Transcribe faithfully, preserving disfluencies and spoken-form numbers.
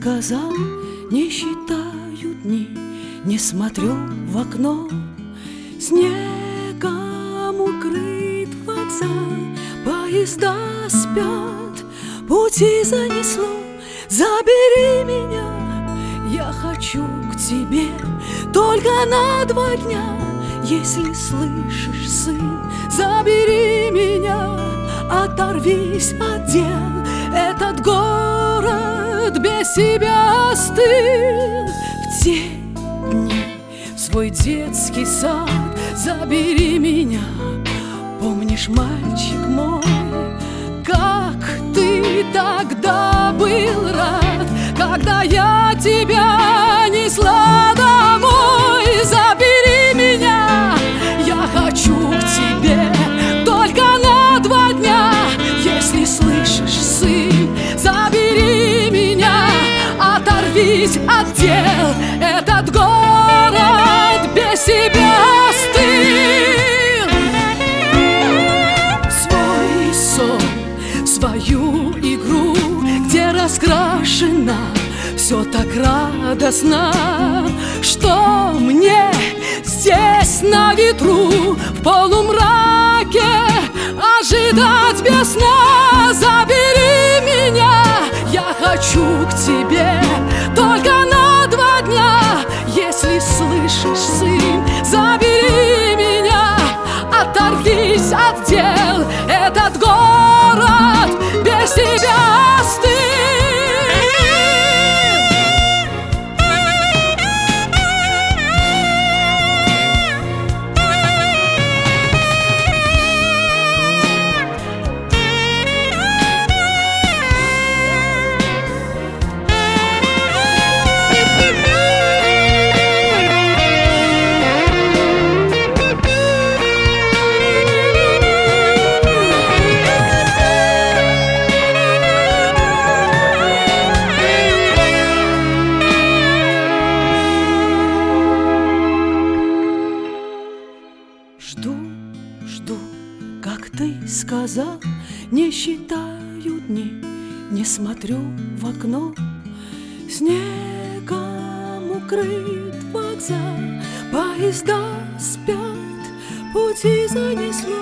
сказал, не считаю дни, не смотрю в окно. Снегом укрыт вокзал, поезда спят, пути занесло. Забери меня, я хочу к тебе только на два дня. Если слышишь, сын, забери меня, оторвись от дел. Этот город без себя остыл. В те дни в свой детский сад забери меня. Помнишь, мальчик мой, как ты тогда был рад, когда я тебя несла домой. Забери меня, я хочу к тебе только на два дня. Если слышишь, сын, забери меня, оторвись от дел. Этот город без себя остыл. Свой сон, свою игру, где раскрашена все так радостно, что мне здесь на ветру в полумраке ожидать без сна. Забери меня, я хочу к тебе только на два дня. Если слышишь, сын, забери меня, оторвись от дел. Этот город без тебя остыл. Жду, жду, как ты сказал, не считаю дни, не смотрю в окно. Снегом укрыт вокзал, поезда спят, пути занесло.